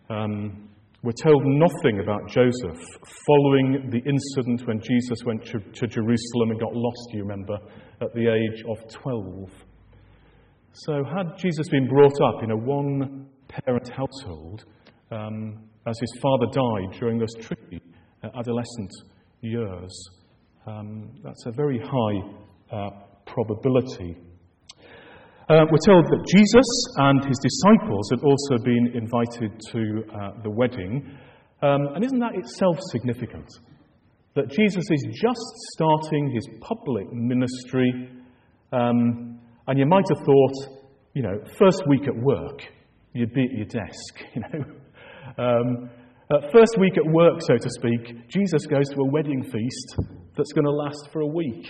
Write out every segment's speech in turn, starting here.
We're told nothing about Joseph following the incident when Jesus went to Jerusalem and got lost, you remember, at the age of 12. So had Jesus been brought up in a one-parent household as his father died during those tricky adolescent years, that's a very high probability. We're told that Jesus and his disciples had also been invited to the wedding. And isn't that itself significant? That Jesus is just starting his public ministry, and you might have thought, first week at work, you'd be at your desk, first week at work, so to speak, Jesus goes to a wedding feast that's going to last for a week.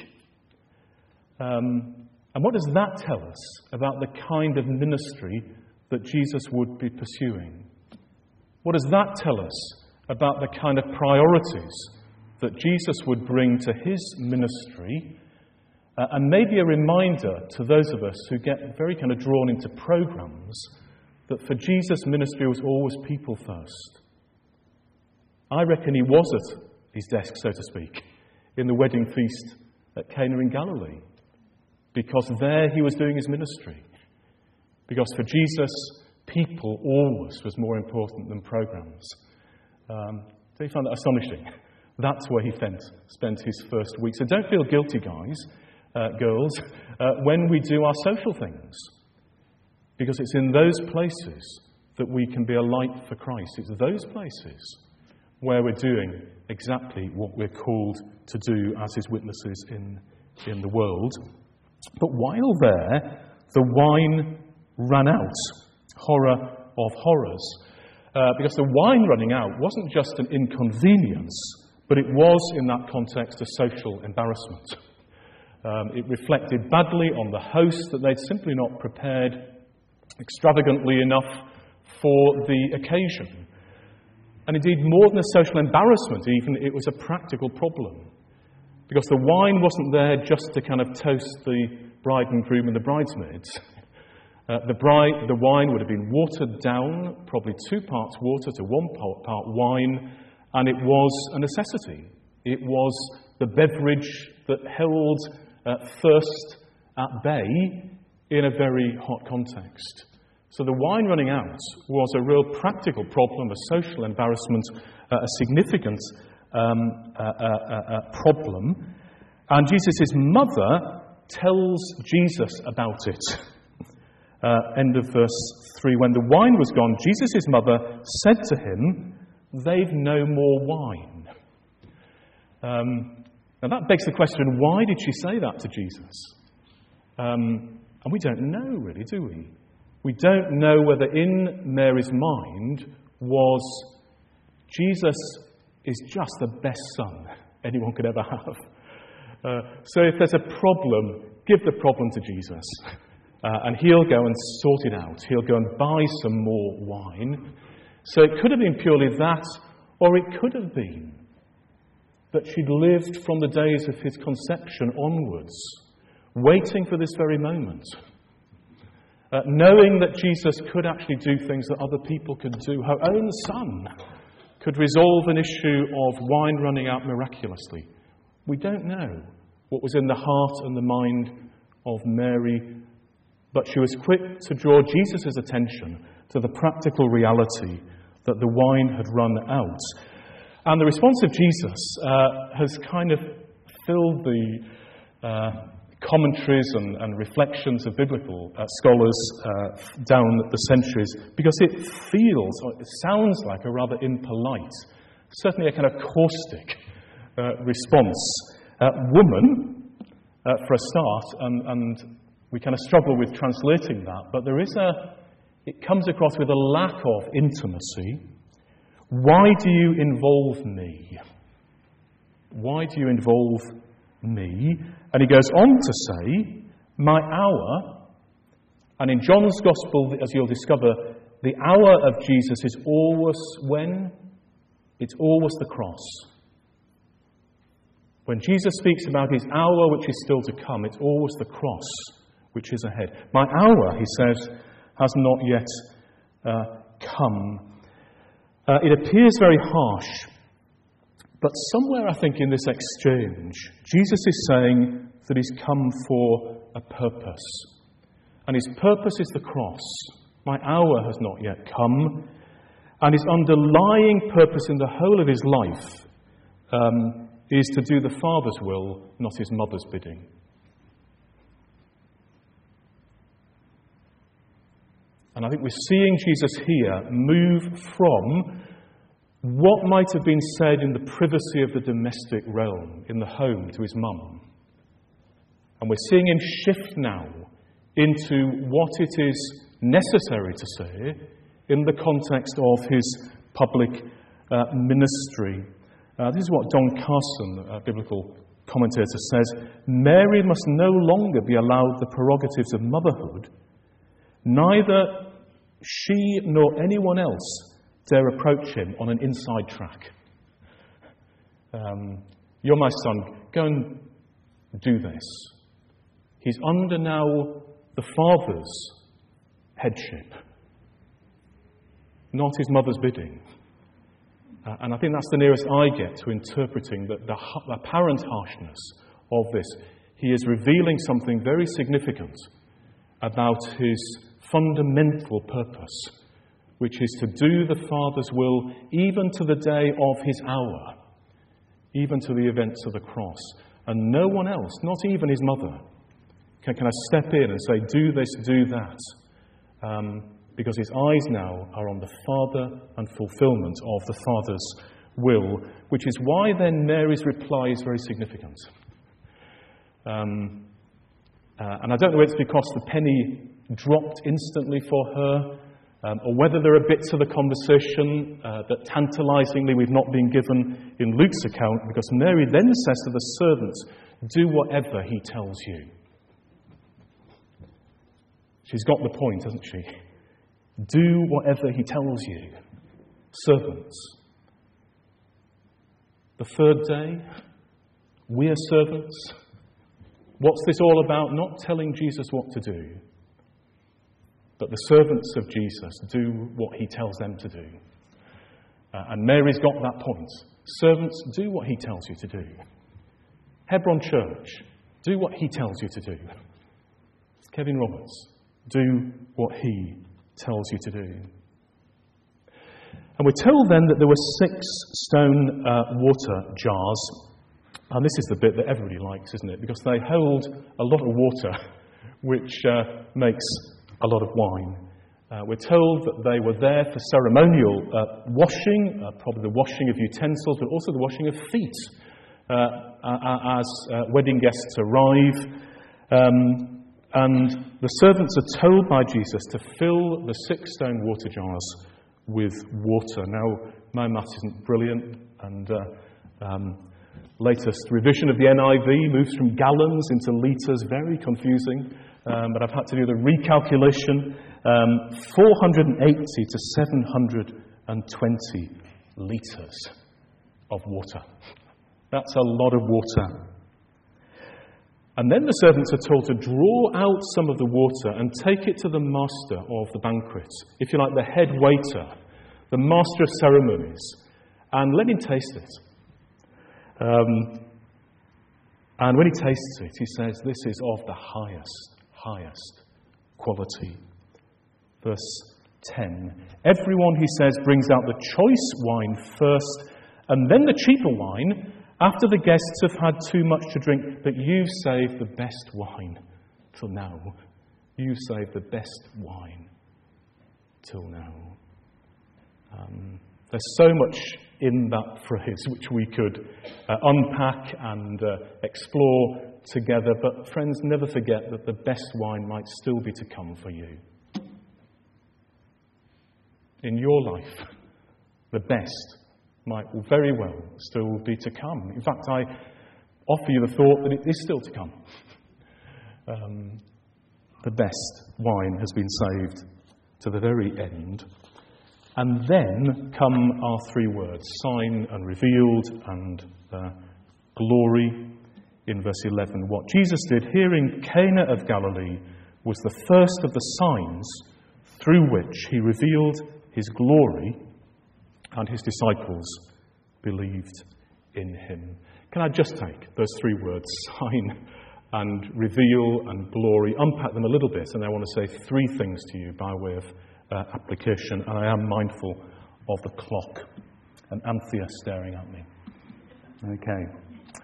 And what does that tell us about the kind of ministry that Jesus would be pursuing? What does that tell us about the kind of priorities that Jesus would bring to his ministry? And maybe a reminder to those of us who get very kind of drawn into programs that for Jesus, ministry was always people first. I reckon he was at his desk, so to speak, in the wedding feast at Cana in Galilee, because there he was doing his ministry. Because for Jesus, people always was more important than programs. So he found that astonishing. That's where he spent his first week. So don't feel guilty, guys, girls, when we do our social things. Because it's in those places that we can be a light for Christ. It's those places where we're doing exactly what we're called to do as his witnesses in the world. But while there, the wine ran out. Horror of horrors. Because the wine running out wasn't just an inconvenience, but it was, in that context, a social embarrassment. It reflected badly on the host that they'd simply not prepared extravagantly enough for the occasion. And indeed, more than a social embarrassment, even, it was a practical problem. Because the wine wasn't there just to kind of toast the bride and groom and the bridesmaids. The wine would have been watered down, probably 2 parts water to 1 part wine, and it was a necessity. It was the beverage that held thirst at bay in a very hot context. So the wine running out was a real practical problem, a social embarrassment, a significant problem. And Jesus' mother tells Jesus about it. End of verse 3. When the wine was gone, Jesus' mother said to him, "They've no more wine." Now that begs the question, why did she say that to Jesus? And we don't know really, do we? We don't know whether in Mary's mind was Jesus is just the best son anyone could ever have. So if there's a problem, give the problem to Jesus. And he'll go and sort it out. He'll go and buy some more wine. So it could have been purely that, or it could have been that she'd lived from the days of his conception onwards, waiting for this very moment, knowing that Jesus could actually do things that other people could do. Her own son could resolve an issue of wine running out miraculously. We don't know what was in the heart and the mind of Mary, but she was quick to draw Jesus' attention to the practical reality that the wine had run out. And the response of Jesus has kind of filled the commentaries and reflections of biblical scholars down the centuries, because it feels, or it sounds like a rather impolite, certainly a kind of caustic response. Woman, for a start, and we kind of struggle with translating that, but it comes across with a lack of intimacy. Why do you involve me? Why do you involve me? And he goes on to say, my hour, and in John's Gospel, as you'll discover, the hour of Jesus is always when? It's always the cross. When Jesus speaks about his hour, which is still to come, it's always the cross which is ahead. My hour, he says, has not yet come. It appears very harsh, but somewhere I think in this exchange, Jesus is saying that he's come for a purpose. And his purpose is the cross. My hour has not yet come. And his underlying purpose in the whole of his life is to do the Father's will, not his mother's bidding. And I think we're seeing Jesus here move from what might have been said in the privacy of the domestic realm, in the home, to his mum. And we're seeing him shift now into what it is necessary to say in the context of his public ministry. This is what Don Carson, a biblical commentator, says. Mary must no longer be allowed the prerogatives of motherhood. Neither she nor anyone else dare approach him on an inside track. You're my son, go and do this. He's under now the Father's headship, not his mother's bidding. And I think that's the nearest I get to interpreting the apparent harshness of this. He is revealing something very significant about his fundamental purpose, which is to do the Father's will even to the day of his hour, even to the events of the cross. And no one else, not even his mother, can I step in and say, do this, do that. Because his eyes now are on the Father and fulfillment of the Father's will, which is why then Mary's reply is very significant. And I don't know if it's because the penny dropped instantly for her, or whether there are bits of the conversation that tantalizingly we've not been given in Luke's account, because Mary then says to the servants, do whatever he tells you. She's got the point, hasn't she? Do whatever he tells you. Servants. The third day, we're servants. What's this all about? Not telling Jesus what to do, but the servants of Jesus do what he tells them to do. And Mary's got that point. Servants, do what he tells you to do. Hebron Church, do what he tells you to do. Kevin Roberts, do what he tells you to do. And we're told then that there were 6 stone water jars. And this is the bit that everybody likes, isn't it? Because they hold a lot of water, which makes a lot of wine. We're told that they were there for ceremonial washing, probably the washing of utensils, but also the washing of feet as wedding guests arrive. And the servants are told by Jesus to fill the 6 stone water jars with water. Now, my maths isn't brilliant, and latest revision of the NIV moves from gallons into litres, very confusing, but I've had to do the recalculation. 480 to 720 litres of water. That's a lot of water. And then the servants are told to draw out some of the water and take it to the master of the banquet, if you like, the head waiter, the master of ceremonies, and let him taste it. And when he tastes it, he says, this is of the highest quality. Verse 10. Everyone, he says, brings out the choice wine first, and then the cheaper wine, after the guests have had too much to drink. But you've saved the best wine till now. You've saved the best wine till now. There's so much in that phrase which we could unpack and explore together. But friends, never forget that the best wine might still be to come for you. In your life, the best might very well still be to come. In fact, I offer you the thought that it is still to come. The best wine has been saved to the very end. And then come our 3 words, sign and revealed and glory in verse 11. What Jesus did here in Cana of Galilee was the first of the signs through which he revealed his glory, and his disciples believed in him. Can I just take those three words, sign and reveal and glory, unpack them a little bit, and I want to say three things to you by way of application, and I am mindful of the clock and Anthea staring at me. Okay.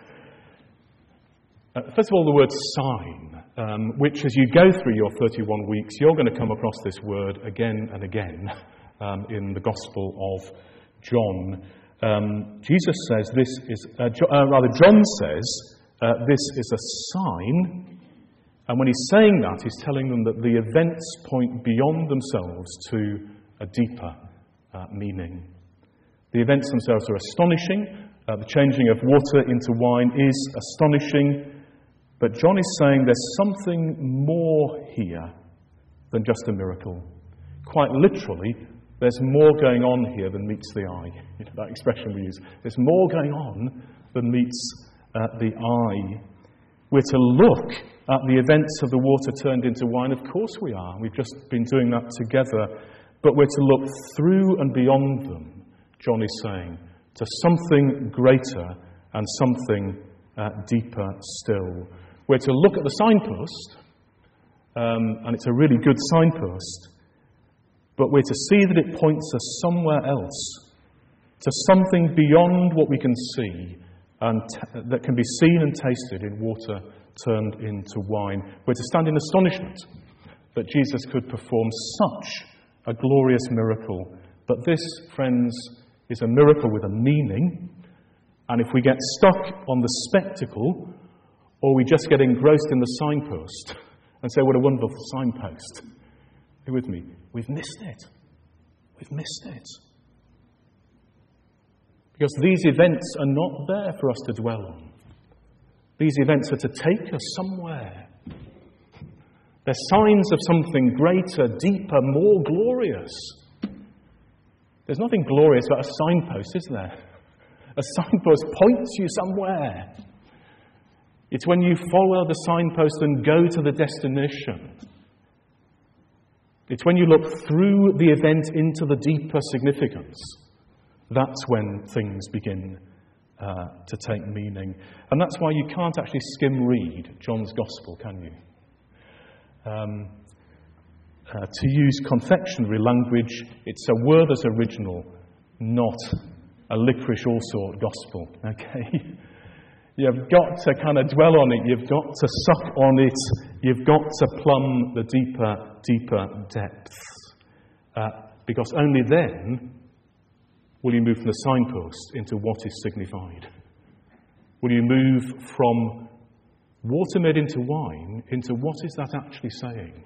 First of all, the word sign, which as you go through your 31 weeks, you're going to come across this word again and again in the Gospel of John. Jesus says this is, John says this is a sign, and when he's saying that, he's telling them that the events point beyond themselves to a deeper meaning. The events themselves are astonishing. The changing of water into wine is astonishing. But John is saying there's something more here than just a miracle. Quite literally, there's more going on here than meets the eye. You know, that expression we use. There's more going on than meets the eye. We're to look at the events of the water turned into wine. Of course we are. We've just been doing that together. But we're to look through and beyond them, John is saying, to something greater and something deeper still. We're to look at the signpost, and it's a really good signpost, but we're to see that it points us somewhere else, to something beyond what we can see, and that can be seen and tasted in water turned into wine. We're to stand in astonishment that Jesus could perform such a glorious miracle. But this, friends, is a miracle with a meaning, and if we get stuck on the spectacle, or we just get engrossed in the signpost and say, what a wonderful signpost. Are you with me? We've missed it. We've missed it. Because these events are not there for us to dwell on. These events are to take us somewhere. They're signs of something greater, deeper, more glorious. There's nothing glorious about a signpost, is there? A signpost points you somewhere. It's when you follow the signpost and go to the destination. It's when you look through the event into the deeper significance. That's when things begin to take meaning. And that's why you can't actually skim read John's Gospel, can you? To use confectionery language, it's a Werther's original, not a licorice all sort gospel. Okay? You've got to kind of dwell on it. You've got to suck on it. You've got to plumb the deeper depths. Because only then will you move from the signpost into what is signified. Will you move from water made into wine into what is that actually saying?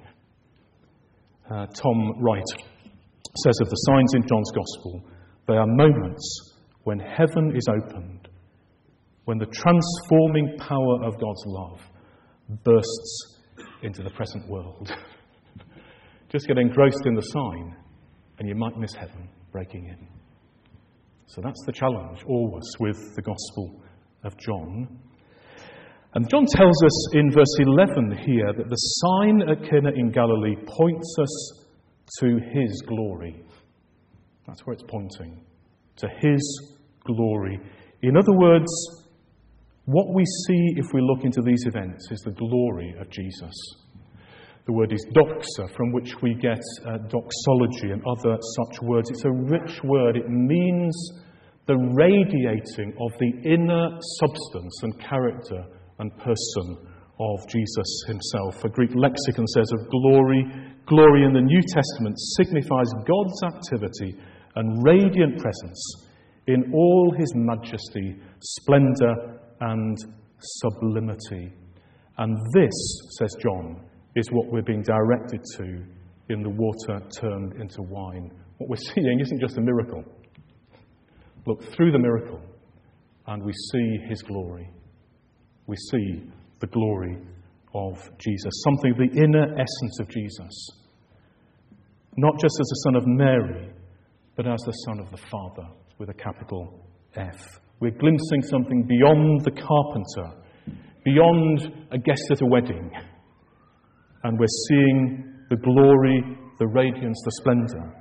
Tom Wright says of the signs in John's Gospel, they are moments when heaven is opened, when the transforming power of God's love bursts into the present world. Just get engrossed in the sign and you might miss heaven breaking in. So that's the challenge always with the Gospel of John. And John tells us in verse 11 here that the sign at Cana in Galilee points us to his glory. That's where it's pointing, to his glory. In other words, what we see if we look into these events is the glory of Jesus. The word is doxa, from which we get doxology and other such words. It's a rich word. It means the radiating of the inner substance and character and person of Jesus himself. A Greek lexicon says of glory, glory in the New Testament signifies God's activity and radiant presence in all his majesty, splendour and sublimity. And this, says John, is what we're being directed to in the water turned into wine. What we're seeing isn't just a miracle. Look through the miracle and we see his glory. We see the glory of Jesus, something, the inner essence of Jesus. Not just as the Son of Mary, but as the Son of the Father, with a capital F. We're glimpsing something beyond the carpenter, beyond a guest at a wedding. And we're seeing the glory, the radiance, the splendour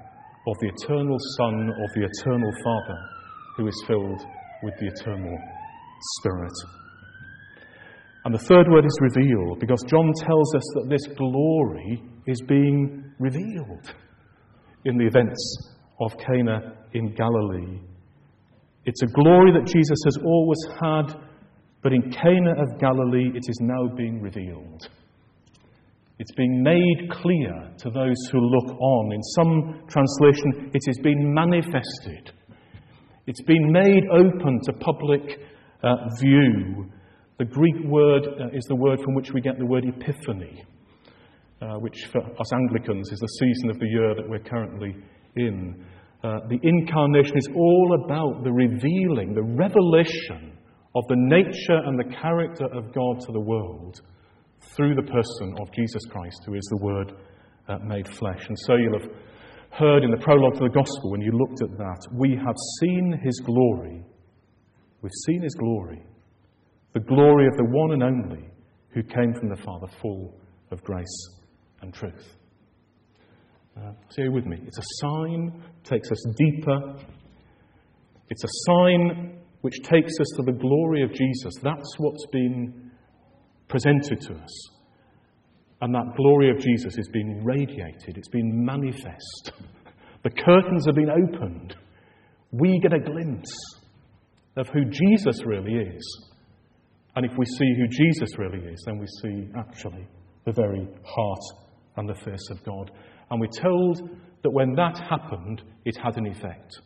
of the eternal Son of the eternal Father, who is filled with the eternal Spirit. And the third word is revealed, because John tells us that this glory is being revealed in the events of Cana in Galilee. It's a glory that Jesus has always had, but in Cana of Galilee it is now being revealed. It's being made clear to those who look on. In some translation, it is being manifested. It's been made open to public view. The Greek word is the word from which we get the word epiphany, which for us Anglicans is the season of the year that we're currently in. The incarnation is all about the revealing, the revelation of the nature and the character of God to the world through the person of Jesus Christ, who is the Word made flesh. And so you'll have heard in the prologue to the Gospel, when you looked at that, we have seen his glory. We've seen his glory. The glory of the one and only who came from the Father, full of grace and truth. So you're with me. It's a sign, takes us deeper. It's a sign which takes us to the glory of Jesus. That's what's been presented to us. And that glory of Jesus is being radiated. It's been manifest. The curtains have been opened. We get a glimpse of who Jesus really is. And if we see who Jesus really is, then we see actually the very heart and the face of God. And we're told that when that happened, it had an effect.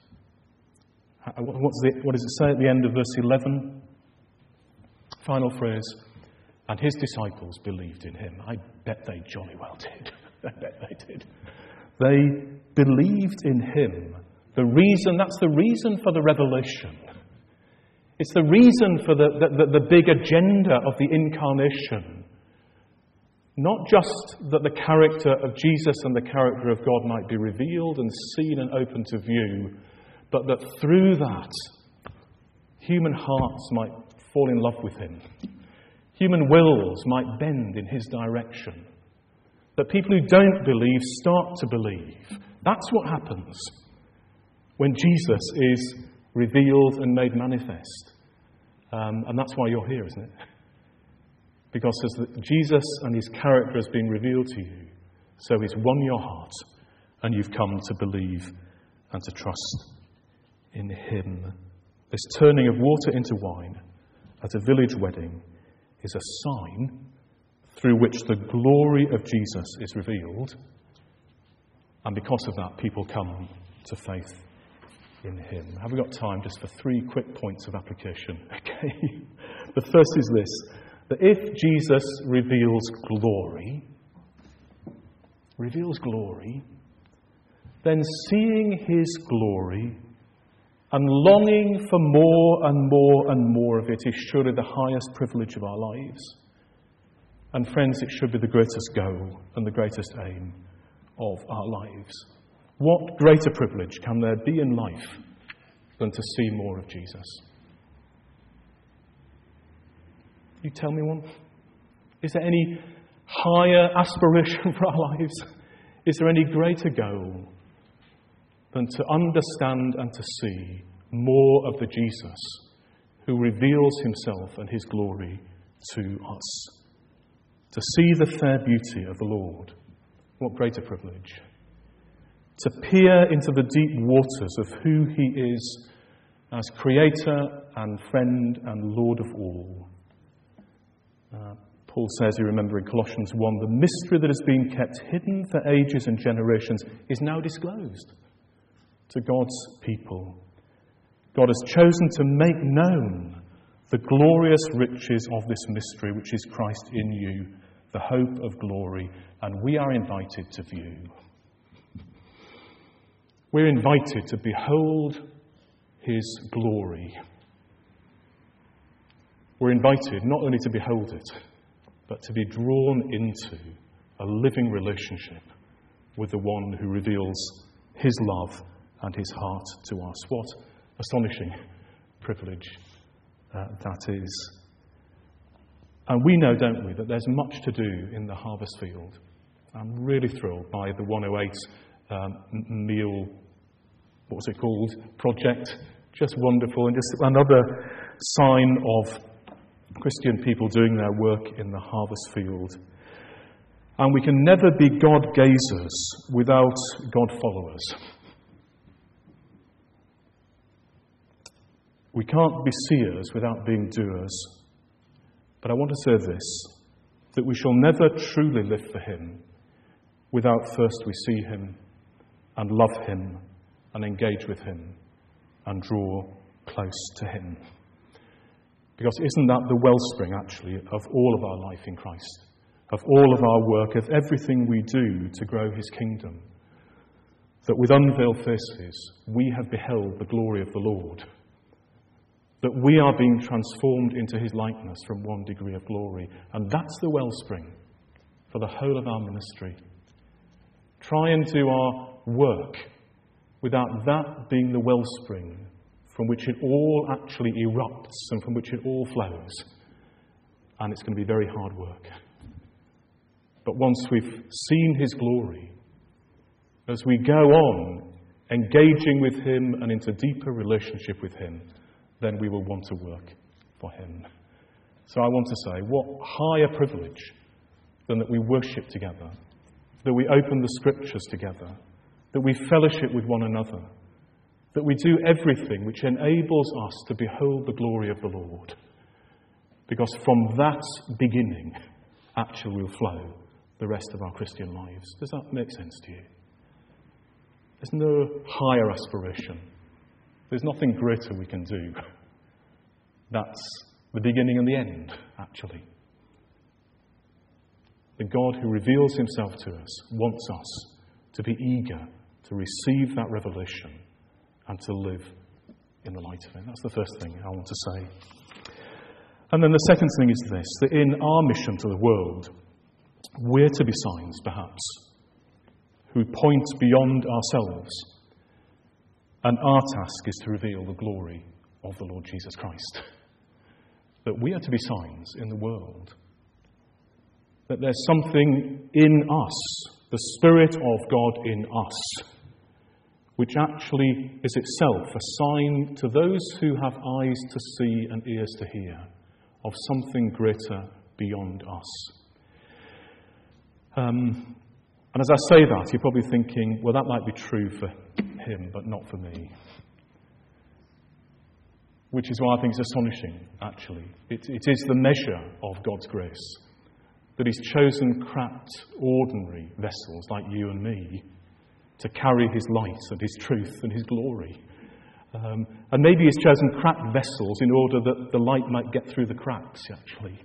What does it say at the end of verse 11? Final phrase. And his disciples believed in him. I bet they jolly well did. I bet they did. They believed in him. That's the reason for the revelation. It's the reason for the big agenda of the incarnation. Not just that the character of Jesus and the character of God might be revealed and seen and open to view, but that through that, human hearts might fall in love with him. Human wills might bend in his direction. That people who don't believe start to believe. That's what happens when Jesus is revealed and made manifest. And that's why you're here, isn't it? Because as Jesus and his character has been revealed to you, so he's won your heart and you've come to believe and to trust in him. This turning of water into wine at a village wedding is a sign through which the glory of Jesus is revealed. And because of that, people come to faith in him. Have we got time just for 3 quick points of application? Okay. The first is this, that if Jesus reveals glory, then seeing his glory and longing for more and more and more of it is surely the highest privilege of our lives. And friends, it should be the greatest goal and the greatest aim of our lives. What greater privilege can there be in life than to see more of Jesus? You tell me one. Is there any higher aspiration for our lives? Is there any greater goal than to understand and to see more of the Jesus who reveals himself and his glory to us? To see the fair beauty of the Lord. What greater privilege. To peer into the deep waters of who he is as creator and friend and Lord of all. Paul says, you remember in Colossians 1, the mystery that has been kept hidden for ages and generations is now disclosed to God's people. God has chosen to make known the glorious riches of this mystery, which is Christ in you, the hope of glory, and we are invited to view. We're invited to behold his glory. We're invited not only to behold it, but to be drawn into a living relationship with the one who reveals his love and his heart to us. What astonishing privilege that is. And we know, don't we, that there's much to do in the harvest field. I'm really thrilled by the 108 meal what was it called? Project. Just wonderful, and just another sign of Christian people doing their work in the harvest field. And we can never be God gazers without God followers. We can't be seers without being doers. But I want to say this, that we shall never truly live for him without first we see him and love him and engage with him and draw close to him. Because isn't that the wellspring, actually, of all of our life in Christ? Of all of our work, of everything we do to grow his kingdom? That with unveiled faces, we have beheld the glory of the Lord. That we are being transformed into his likeness from one degree of glory. And that's the wellspring for the whole of our ministry. Try and do our work without that being the wellspring from which it all actually erupts and from which it all flows. And it's going to be very hard work. But once we've seen his glory, as we go on engaging with him and into deeper relationship with him, then we will want to work for him. So I want to say, what higher privilege than that we worship together, that we open the scriptures together, that we fellowship with one another, that we do everything which enables us to behold the glory of the Lord. Because from that beginning, actually will flow the rest of our Christian lives. Does that make sense to you? There's no higher aspiration. There's nothing greater we can do. That's the beginning and the end, actually. The God who reveals himself to us wants us to be eager to receive that revelation and to live in the light of it. That's the first thing I want to say. And then the second thing is this, that in our mission to the world, we're to be signs, perhaps, who point beyond ourselves. And our task is to reveal the glory of the Lord Jesus Christ. That we are to be signs in the world. That there's something in us, the Spirit of God in us, which actually is itself a sign to those who have eyes to see and ears to hear of something greater beyond us. And as I say that, you're probably thinking, well, that might be true for him, but not for me. Which is why I think it's astonishing, actually. It is the measure of God's grace that he's chosen cracked, ordinary vessels like you and me to carry his light and his truth and his glory. And maybe he's chosen cracked vessels in order that the light might get through the cracks, actually.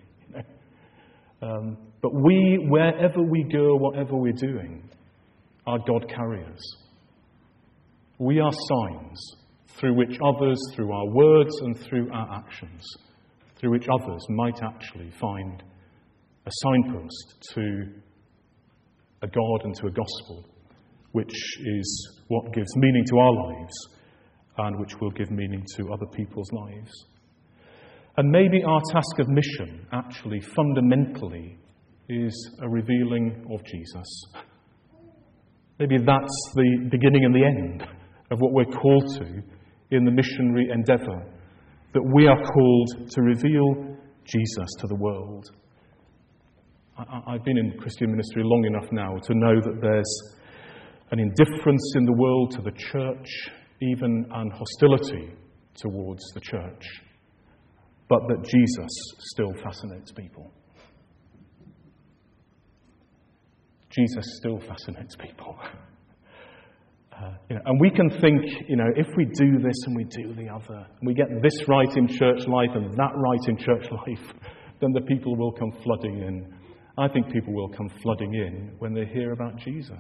But we, wherever we go, whatever we're doing, are God carriers. We are signs through which others, through our words and through our actions, through which others might actually find a signpost to a God and to a gospel, which is what gives meaning to our lives and which will give meaning to other people's lives. And maybe our task of mission, actually, fundamentally, is a revealing of Jesus. Maybe that's the beginning and the end of what we're called to in the missionary endeavour, that we are called to reveal Jesus to the world. I've been in Christian ministry long enough now to know that there's an indifference in the world to the church, even an hostility towards the church, but that Jesus still fascinates people. Jesus still fascinates people. And we can think, if we do this and we do the other, and we get this right in church life and that right in church life, then the people will come flooding in. I think people will come flooding in when they hear about Jesus.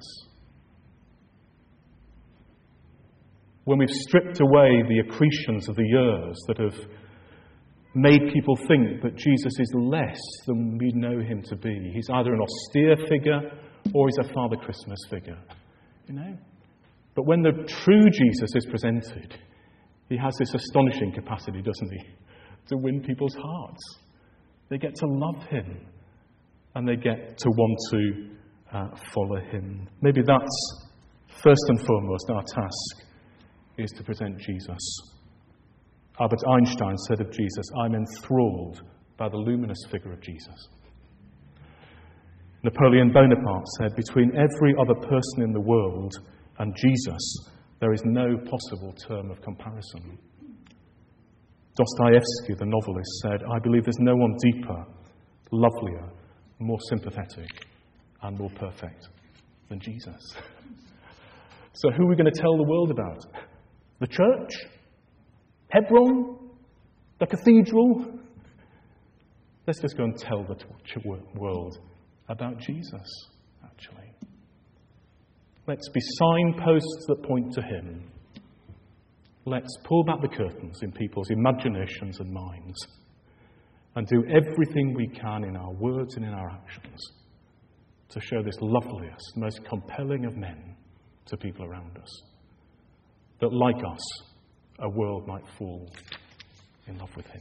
When we've stripped away the accretions of the years that have made people think that Jesus is less than we know him to be. He's either an austere figure or he's a Father Christmas figure. But when the true Jesus is presented, he has this astonishing capacity, doesn't he, to win people's hearts. They get to love him and they get to want to follow him. Maybe that's first and foremost our task is to present Jesus. Albert Einstein said of Jesus, "I'm enthralled by the luminous figure of Jesus." Napoleon Bonaparte said, "Between every other person in the world and Jesus, there is no possible term of comparison." Dostoevsky, the novelist, said, "I believe there's no one deeper, lovelier, more sympathetic, and more perfect than Jesus." So who are we going to tell the world about? The church? Hebron? The cathedral? Let's just go and tell the world about Jesus, actually. Let's be signposts that point to him. Let's pull back the curtains in people's imaginations and minds and do everything we can in our words and in our actions to show this loveliest, most compelling of men to people around us. That, like us, a world might fall in love with him.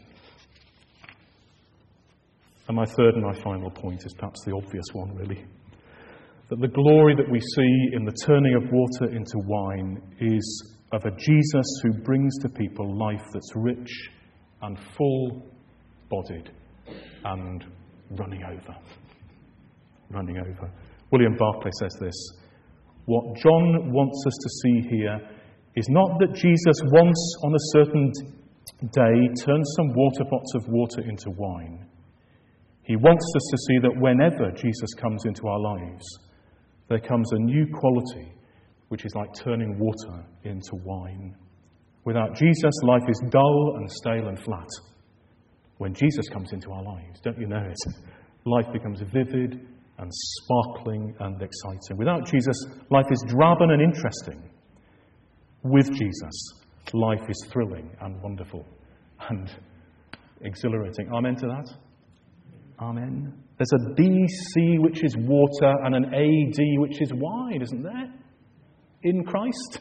And my third and my final point is perhaps the obvious one, really. That the glory that we see in the turning of water into wine is of a Jesus who brings to people life that's rich and full-bodied and running over. Running over. William Barclay says this: "What John wants us to see here is not that Jesus once on a certain day turned some water pots of water into wine. He wants us to see that whenever Jesus comes into our lives, there comes a new quality which is like turning water into wine. Without Jesus, life is dull and stale and flat. When Jesus comes into our lives, don't you know it? Life becomes vivid and sparkling and exciting. Without Jesus, life is drab and interesting. With Jesus, life is thrilling and wonderful and exhilarating." Amen to that? Amen. There's a BC which is water and an AD which is wine, isn't there? In Christ.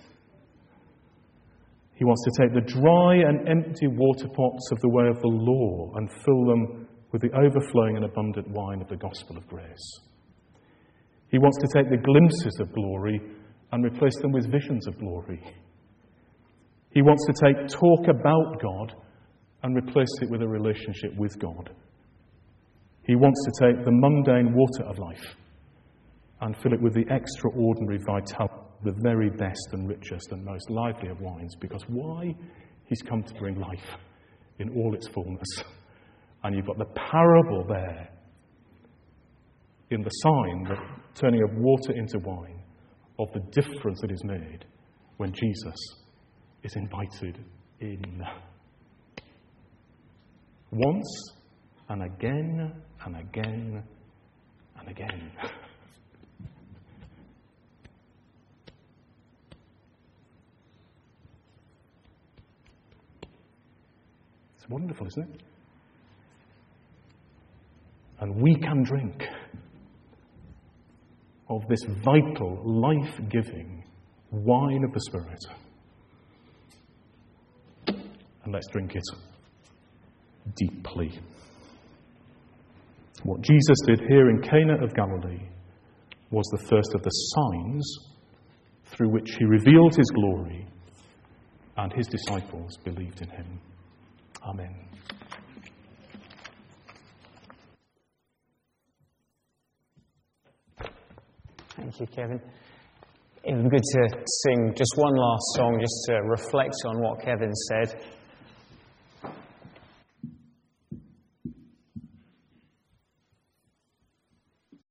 He wants to take the dry and empty water pots of the way of the law and fill them with the overflowing and abundant wine of the gospel of grace. He wants to take the glimpses of glory and replace them with visions of glory. He wants to take talk about God and replace it with a relationship with God. He wants to take the mundane water of life and fill it with the extraordinary vitality, the very best and richest and most lively of wines. Because why? He's come to bring life in all its fullness. And you've got the parable there in the sign, the turning of water into wine, of the difference that is made when Jesus is invited in. Once and again and again and again. It's wonderful, isn't it? And we can drink of this vital, life-giving wine of the Spirit. And let's drink it deeply. What Jesus did here in Cana of Galilee was the first of the signs through which he revealed his glory, and his disciples believed in him. Amen. Thank you, Kevin. It would be good to sing just one last song just to reflect on what Kevin said.